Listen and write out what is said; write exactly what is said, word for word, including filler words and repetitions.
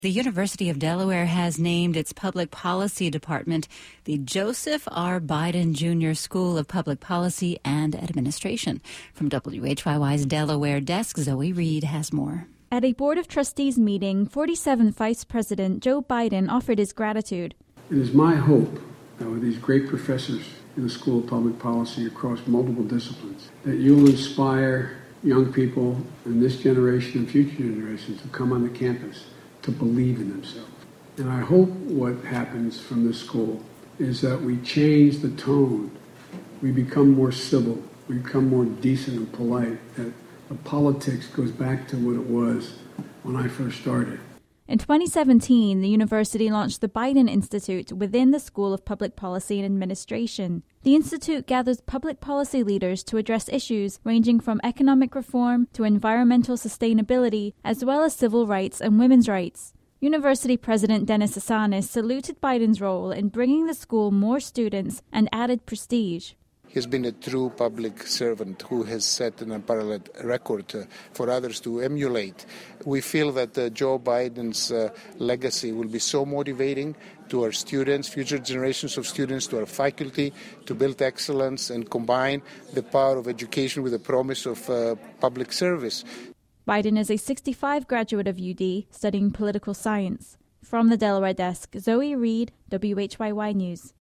The University of Delaware has named its public policy department the Joseph R. Biden Junior School of Public Policy and Administration. From W H Y Y's Delaware desk, Zoe Reed has more. At a Board of Trustees meeting, forty-seventh Vice President Joe Biden offered his gratitude. It is my hope that with these great professors in the School of Public Policy across multiple disciplines, that you'll inspire young people in this generation and future generations to come on the campus to believe in themselves. And I hope what happens from this school is that we change the tone. We become more civil. We become more decent and polite. That the politics goes back to what it was when I first started. In twenty seventeen, the university launched the Biden Institute within the School of Public Policy and Administration. The institute gathers public policy leaders to address issues ranging from economic reform to environmental sustainability, as well as civil rights and women's rights. University President Dennis Asanis saluted Biden's role in bringing the school more students and added prestige. He has been a true public servant who has set an unparalleled record uh, for others to emulate. We feel that uh, Joe Biden's uh, legacy will be so motivating to our students, future generations of students, to our faculty, to build excellence and combine the power of education with the promise of uh, public service. Biden is a sixty-five graduate of U D studying political science. From the Delaware desk, Zoe Reed, W H Y Y News.